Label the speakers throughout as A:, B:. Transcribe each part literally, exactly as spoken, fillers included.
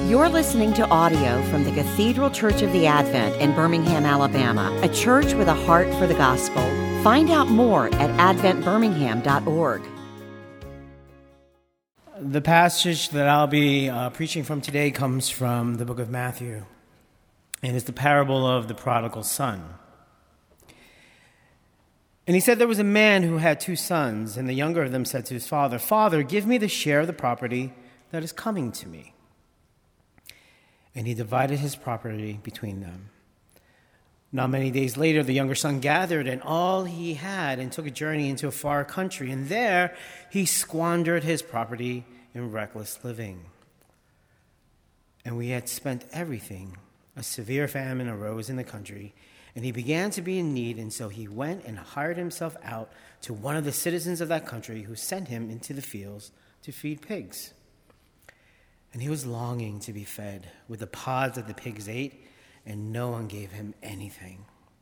A: You're listening to audio from the Cathedral Church of the Advent in Birmingham, Alabama, a church with a heart for the gospel. Find out more at advent birmingham dot org.
B: The passage that I'll be uh, preaching from today comes from the book of Matthew, and it's the parable of the prodigal son. And he said there was a man who had two sons, and the younger of them said to his father, "Father, give me the share of the property that is coming to me." And he divided his property between them. Not many days later, the younger son gathered and all he had and took a journey into a far country. And there he squandered his property in reckless living. And when he had spent everything, a severe famine arose in the country, and he began to be in need. And so he went and hired himself out to one of the citizens of that country, who sent him into the fields to feed pigs. And he was longing to be fed with the pods that the pigs ate, and no one gave him anything.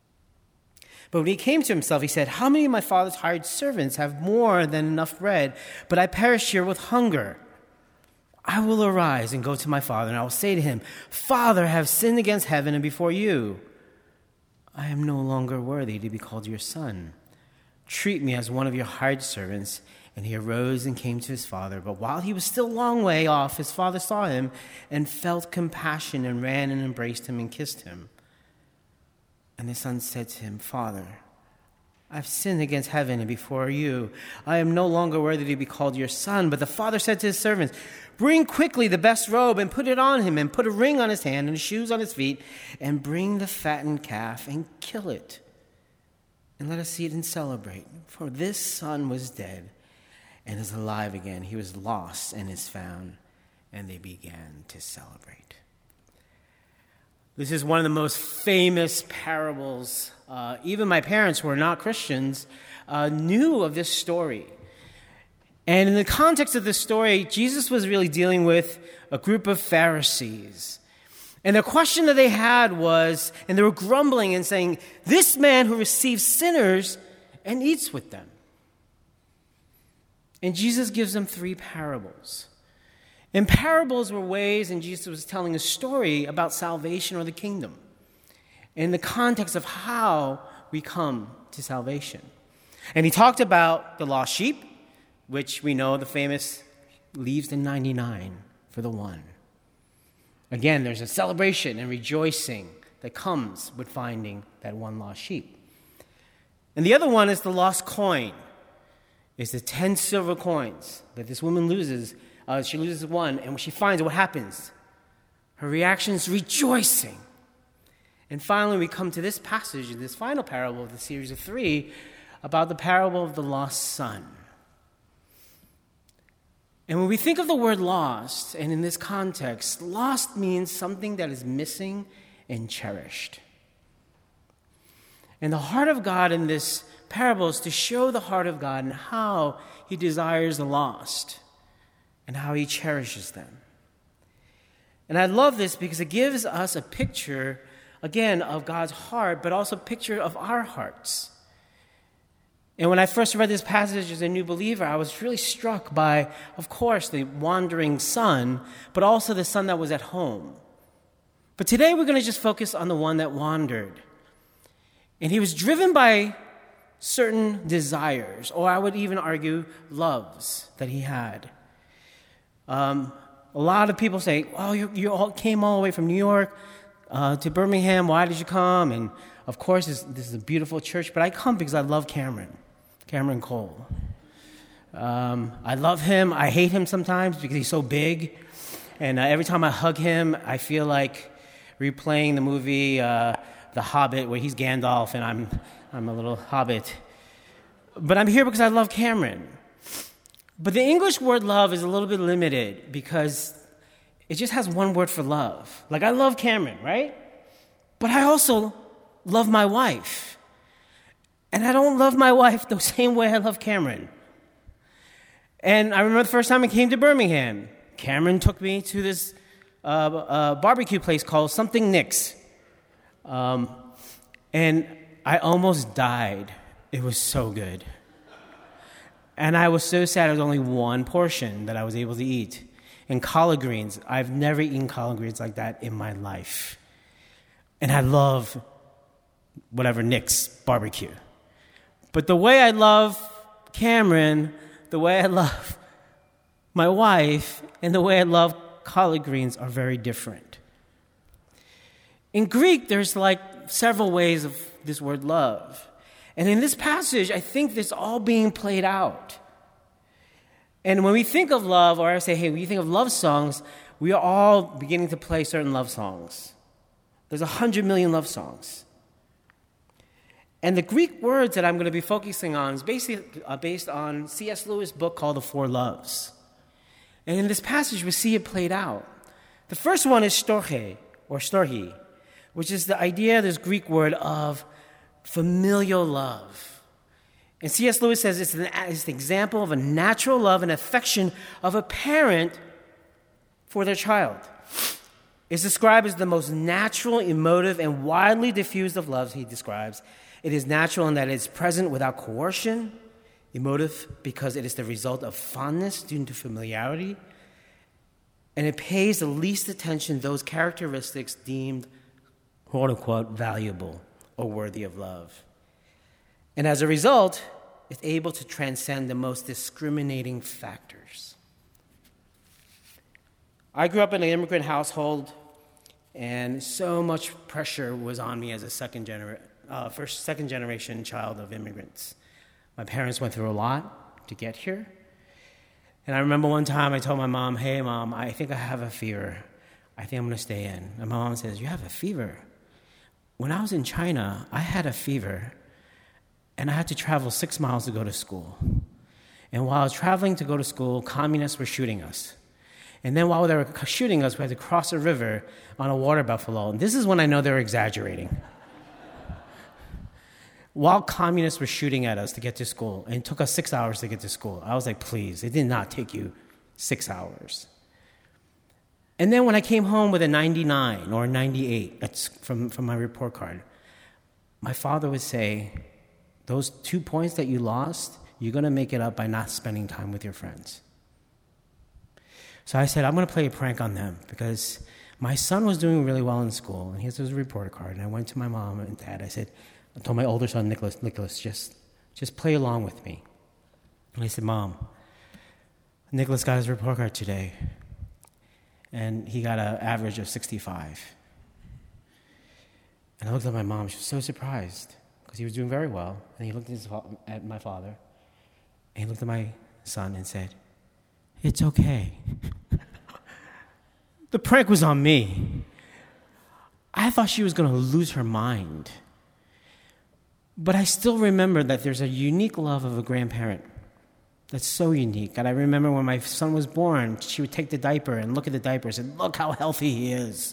B: But when he came to himself, he said, "How many of my father's hired servants have more than enough bread, but I perish here with hunger? I will arise and go to my father, and I will say to him, 'Father, I have sinned against heaven and before you. I am no longer worthy to be called your son. Treat me as one of your hired servants.' And he arose and came to his father. But while he was still a long way off, his father saw him and felt compassion and ran and embraced him and kissed him. And the son said to him, 'Father, I've sinned against heaven and before you. I am no longer worthy to be called your son.' But the father said to his servants, 'Bring quickly the best robe and put it on him, and put a ring on his hand and shoes on his feet, and bring the fattened calf and kill it. And let us eat and celebrate. For this son was dead and is alive again. He was lost and is found.' And they began to celebrate." This is one of the most famous parables. Uh, even my parents, who are not Christians, uh, knew of this story. And in the context of this story, Jesus was really dealing with a group of Pharisees. And the question that they had was, and they were grumbling and saying, "This man who receives sinners and eats with them." And Jesus gives them three parables. And parables were ways, and Jesus was telling a story about salvation or the kingdom, in the context of how we come to salvation. And he talked about the lost sheep, which we know the famous leaves the ninety-nine for the one. Again, there's a celebration and rejoicing that comes with finding that one lost sheep. And the other one is the lost coin. It's the ten silver coins that this woman loses. Uh, she loses one, and when she finds it, what happens? Her reaction is rejoicing. And finally, we come to this passage, this final parable of the series of three, about the parable of the lost son. And when we think of the word lost, and in this context, lost means something that is missing and cherished. And the heart of God in this parable is to show the heart of God and how he desires the lost and how he cherishes them. And I love this because it gives us a picture, again, of God's heart, but also a picture of our hearts. And when I first read this passage as a new believer, I was really struck by, of course, the wandering son, but also the son that was at home. But today we're going to just focus on the one that wandered. And he was driven by certain desires, or I would even argue loves that he had. Um, a lot of people say, "Oh, you, you all came all the way from New York uh, to Birmingham. Why did you come?" And of course, this, this is a beautiful church, but I come because I love Cameron, Cameron Cole. Um, I love him. I hate him sometimes because he's so big. And uh, every time I hug him, I feel like replaying the movie uh, The Hobbit, where he's Gandalf and I'm I'm a little hobbit. But I'm here because I love Cameron. But the English word love is a little bit limited because it just has one word for love. Like, I love Cameron, right? But I also love my wife. And I don't love my wife the same way I love Cameron. And I remember the first time I came to Birmingham, Cameron took me to this uh, uh, barbecue place called Something Nick's. Um, and I almost died. It was so good. And I was so sad it was only one portion that I was able to eat. and collard greens. I've never eaten collard greens like that in my life. And I love whatever, Nick's barbecue. But the way I love Cameron, the way I love my wife, and the way I love collard greens are very different. In Greek, there's like several ways of this word love. And in this passage, I think this all being played out. And when we think of love, or I say, hey, when you think of love songs, we are all beginning to play certain love songs. There's a hundred million love songs. And the Greek words that I'm going to be focusing on is basically uh, based on C S Lewis' book called The Four Loves. And in this passage, we see it played out. The first one is storge, or storhi, which is the idea, this Greek word of familial love. And C S Lewis says it's an, it's an example of a natural love and affection of a parent for their child. It's described as the most natural, emotive, and widely diffused of loves, he describes. It is natural in that it is present without coercion, emotive because it is the result of fondness due to familiarity, and it pays the least attention to those characteristics deemed, quote-unquote, valuable or worthy of love. And as a result, it's able to transcend the most discriminating factors. I grew up in an immigrant household, and so much pressure was on me as a second genera- uh, first, second generation child of immigrants. My parents went through a lot to get here. And I remember one time I told my mom, hey, Mom, I think I have a fever. I think I'm going to stay in. And my mom says, you have a fever? When I was in China, I had a fever, and I had to travel six miles to go to school. And while I was traveling to go to school, communists were shooting us. And then while they were shooting us, we had to cross a river on a water buffalo. And this is when I know they were exaggerating. While communists were shooting at us to get to school, and it took us six hours to get to school, I was like, please, it did not take you six hours. And then when I came home with a ninety-nine or a ninety-eight, that's from, from my report card, my father would say, those two points that you lost, you're going to make it up by not spending time with your friends. So I said, I'm going to play a prank on them because my son was doing really well in school, and here's his report card. And I went to my mom and dad. I said, I told my older son, Nicholas, Nicholas, just, just play along with me. And I said, Mom, Nicholas got his report card today, and he got an average of sixty-five. And I looked at my mom. She was so surprised because he was doing very well. And he looked at, his, at my father, and he looked at my son and said, it's okay. The prank was on me. I thought she was going to lose her mind. But I still remember that there's a unique love of a grandparent that's so unique. And I remember when my son was born, she would take the diaper and look at the diaper and say, look how healthy he is.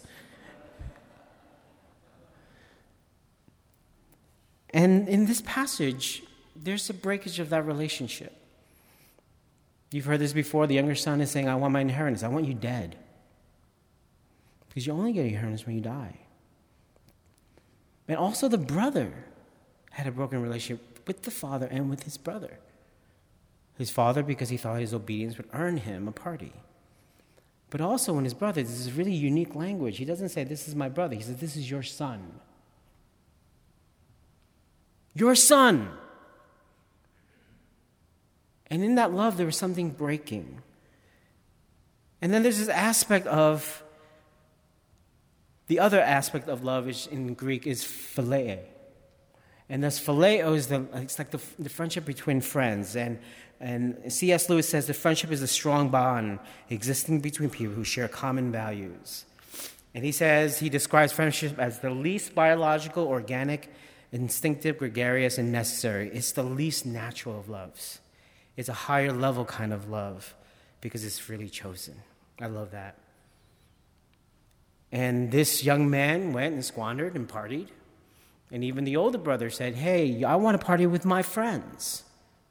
B: And in this passage, there's a breakage of that relationship. You've heard this before. The younger son is saying, I want my inheritance. I want you dead. Because you only get your inheritance when you die. And also the brother had a broken relationship with the father and with his brother. His father, because he thought his obedience would earn him a party. But also in his brother, this is really unique language. He doesn't say, this is my brother. He says, this is your son. Your son. And in that love, there was something breaking. And then there's this aspect of, the other aspect of love is in Greek is philia. And this phileo is the, it's like the, the friendship between friends. And, and C S Lewis says the friendship is a strong bond existing between people who share common values. And he says, he describes friendship as the least biological, organic, instinctive, gregarious, and necessary. It's the least natural of loves. It's a higher level kind of love because it's freely chosen. I love that. And this young man went and squandered and partied. And even the older brother said, hey, I want to party with my friends.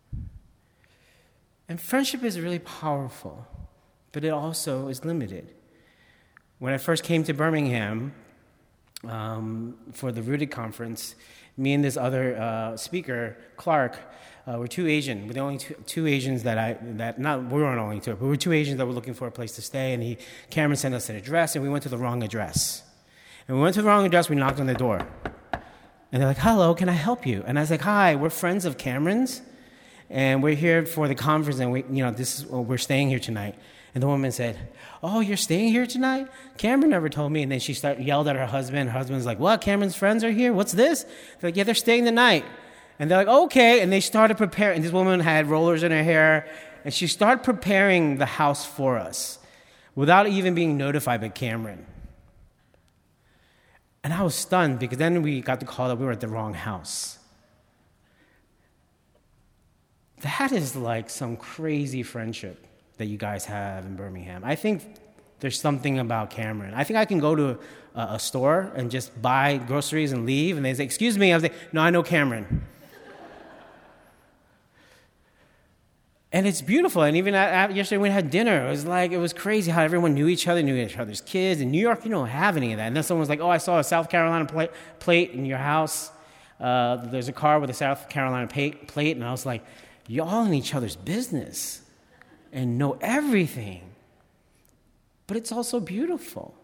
B: And friendship is really powerful, but it also is limited. When I first came to Birmingham, um, for the Rooted Conference, me and this other uh, speaker, Clark, uh, were two Asian. We're the only two, two Asians that I, that not, we weren't only two, but we were two Asians that were looking for a place to stay, and he, Cameron sent us an address, and we went to the wrong address. And we went to the wrong address, we knocked on the door. And they're like, hello, can I help you? And I was like, hi, we're friends of Cameron's, and we're here for the conference, and we, you know, this is, well, we're staying here tonight. And the woman said, oh, you're staying here tonight? Cameron never told me. And then she started yelled at her husband. Her husband's like, what, Cameron's friends are here? What's this? They're like, yeah, they're staying the night. And they're like, okay. And they started preparing. And this woman had rollers in her hair. And she started preparing the house for us without even being notified by Cameron. And I was stunned because then we got the call that we were at the wrong house. That is like some crazy friendship that you guys have in Birmingham. I think there's something about Cameron. I think I can go to a, a store and just buy groceries and leave, and they say, excuse me. I was like, no, I know Cameron. And it's beautiful. And even at, yesterday when we had dinner, it was like, it was crazy how everyone knew each other, knew each other's kids. In New York, you don't have any of that. And then someone was like, oh, I saw a South Carolina plate, plate in your house. Uh, there's a car with a South Carolina plate. And I was like, you're all in each other's business and know everything. But it's also beautiful.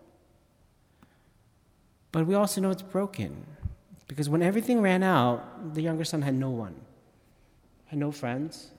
B: But we also know it's broken. Because when everything ran out, the younger son had no one, had no friends.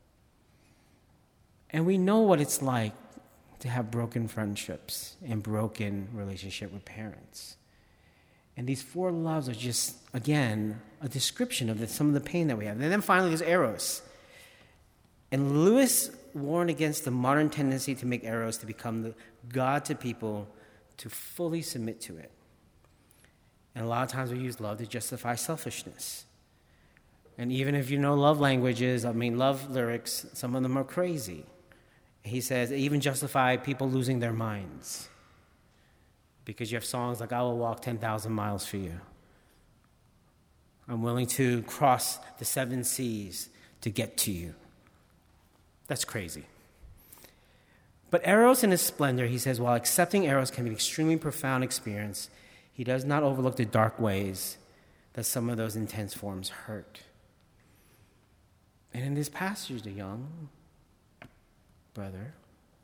B: And we know what it's like to have broken friendships and broken relationship with parents. And these four loves are just, again, a description of the, some of the pain that we have. And then finally, there's Eros. And Lewis warned against the modern tendency to make Eros to become the God to people, to fully submit to it. And a lot of times we use love to justify selfishness. And even if you know love languages, I mean love lyrics, some of them are crazy. He says they even justify people losing their minds. Because you have songs like, I will walk ten thousand miles for you. I'm willing to cross the seven seas to get to you. That's crazy. But Eros in his splendor, he says, while accepting Eros can be an extremely profound experience, he does not overlook the dark ways that some of those intense forms hurt. And in this passage, the young brother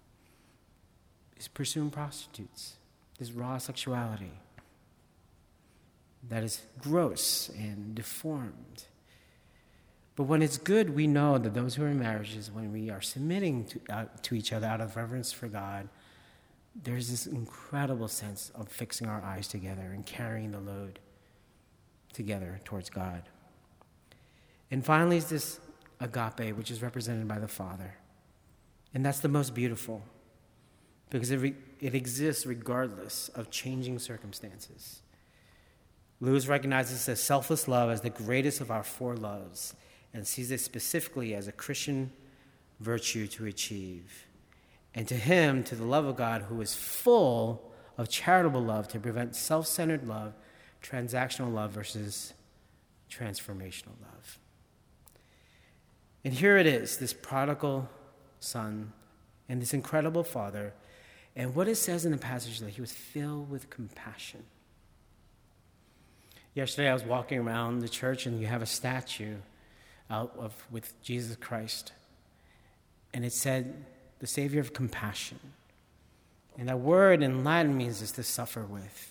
B: is pursuing prostitutes, this raw sexuality that is gross and deformed. But when it's good, we know that those who are in marriages, when we are submitting to, uh, to each other out of reverence for God, there's this incredible sense of fixing our eyes together and carrying the load together towards God. And finally is this agape, which is represented by the Father. And that's the most beautiful, because it, re- it exists regardless of changing circumstances. Lewis recognizes this selfless love as the greatest of our four loves, and sees it specifically as a Christian virtue to achieve. And to him, to the love of God, who is full of charitable love to prevent self-centered love, transactional love versus transformational love. And here it is, this prodigal son and this incredible father. And what it says in the passage that he was filled with compassion. Yesterday I was walking around the church and you have a statue out of with Jesus Christ. And it said, the Savior of compassion. And that word in Latin means is to suffer with.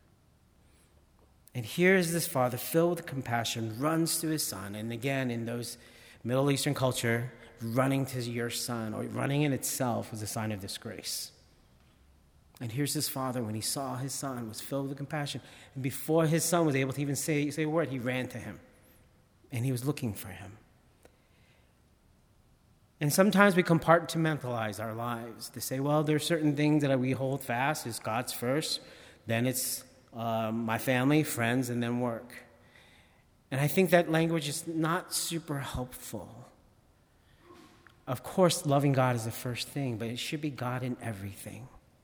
B: And here's this father filled with compassion, runs to his son. And again, in those Middle Eastern culture, running to your son, or running in itself, was a sign of disgrace. And here's this father, when he saw his son, was filled with compassion. And before his son was able to even say, say a word, he ran to him. And he was looking for him. And sometimes we compartmentalize our lives to say, well, there are certain things that we hold fast. It's God's first, then it's um, my family, friends, and then work. And I think that language is not super helpful. Of course, loving God is the first thing, but it should be God in everything.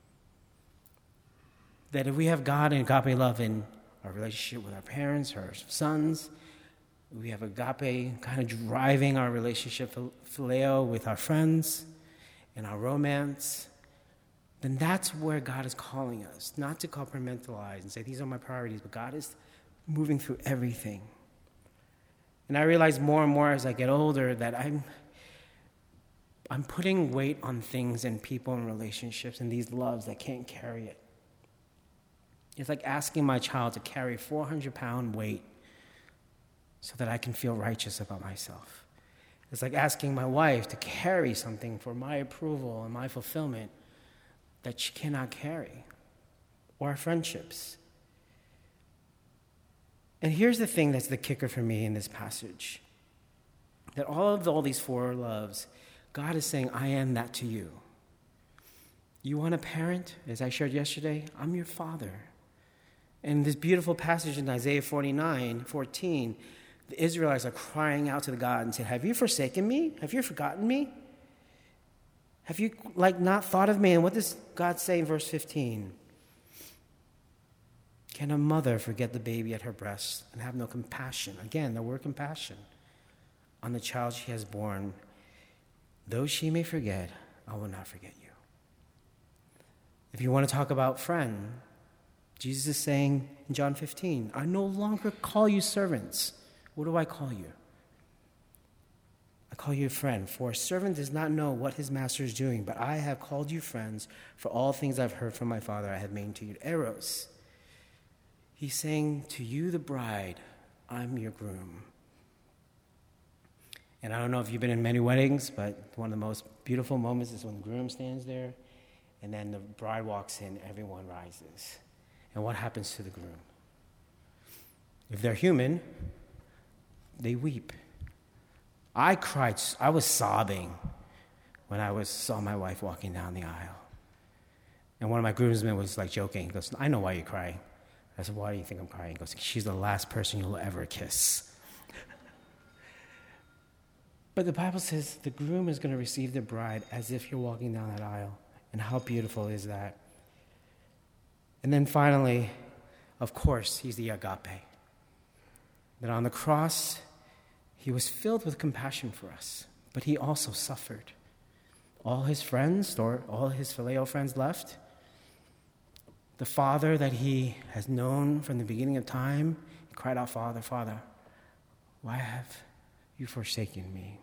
B: That if we have God and agape love in our relationship with our parents, our sons, we have agape kind of driving our relationship, phileo, with our friends, and our romance, then that's where God is calling us, not to compartmentalize and say, these are my priorities, but God is moving through everything. And I realize more and more as I get older that I'm I'm putting weight on things and people and relationships and these loves that can't carry it. It's like asking my child to carry four hundred pound weight so that I can feel righteous about myself. It's like asking my wife to carry something for my approval and my fulfillment that she cannot carry, or our friendships. And here's the thing that's the kicker for me in this passage, that all of the, all these four loves, God is saying, I am that to you. You want a parent? As I shared yesterday, I'm your father. And this beautiful passage in Isaiah forty-nine, fourteen, the Israelites are crying out to the God and saying, have you forsaken me? Have you forgotten me? Have you like not thought of me? And what does God say in verse fifteen? Can a mother forget the baby at her breast and have no compassion? Again, the word compassion on the child she has born. Though she may forget, I will not forget you. If you want to talk about friend, Jesus is saying in John fifteen, I no longer call you servants. What do I call you? I call you a friend, for a servant does not know what his master is doing, but I have called you friends, for all things I've heard from my Father I have made to you. Eros. He's saying to you, the bride, I'm your groom. And I don't know if you've been in many weddings, but one of the most beautiful moments is when the groom stands there, and then the bride walks in, everyone rises. And what happens to the groom? If they're human, they weep. I cried, I was sobbing when I was saw my wife walking down the aisle. And one of my groomsmen was like joking. He goes, I know why you're crying. I said, why do you think I'm crying? He goes, she's the last person you'll ever kiss. But the Bible says the groom is going to receive the bride as if you're walking down that aisle. And how beautiful is that? And then finally, of course, he's the agape. That on the cross, he was filled with compassion for us, but he also suffered. All his friends, or all his phileo friends left. The Father that he has known from the beginning of time, he cried out, Father, Father, why have you forsaken me?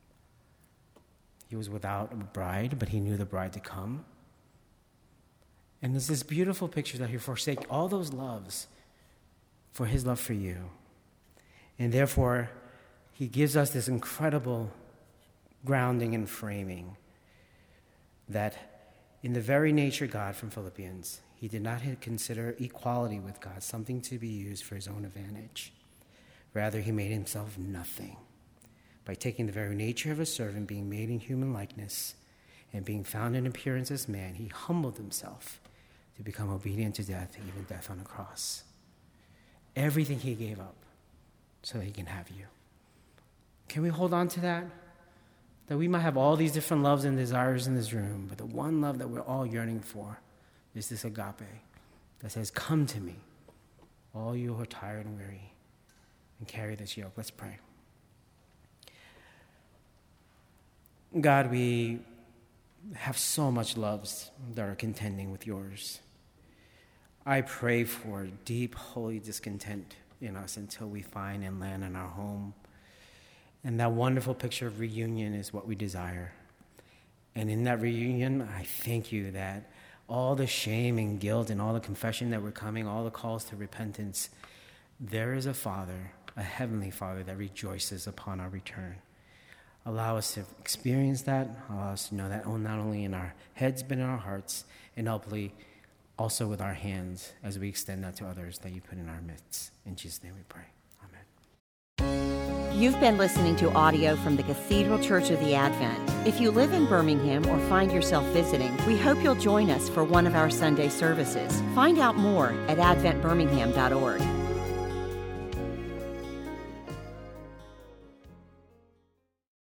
B: He was without a bride, but he knew the bride to come. And there's this beautiful picture that he forsake all those loves for his love for you. And therefore, he gives us this incredible grounding and framing that in the very nature God from Philippians, he did not consider equality with God something to be used for his own advantage. Rather, he made himself nothing by taking the very nature of a servant, being made in human likeness, and being found in appearance as man, he humbled himself to become obedient to death, even death on a cross. Everything he gave up so that he can have you. Can we hold on to that? That we might have all these different loves and desires in this room, but the one love that we're all yearning for is this agape that says, come to me, all you who are tired and weary, and carry this yoke. Let's pray. God, we have so much loves that are contending with yours. I pray for deep, holy discontent in us until we find and land in our home. And that wonderful picture of reunion is what we desire. And in that reunion, I thank you that all the shame and guilt and all the confession that we're coming, all the calls to repentance, there is a Father, a heavenly Father that rejoices upon our return. Allow us to experience that. Allow us to know that not only in our heads, but in our hearts, and hopefully also with our hands as we extend that to others that you put in our midst. In Jesus' name we pray. Amen.
A: You've been listening to audio from the Cathedral Church of the Advent. If you live in Birmingham or find yourself visiting, we hope you'll join us for one of our Sunday services. Find out more at advent birmingham dot org.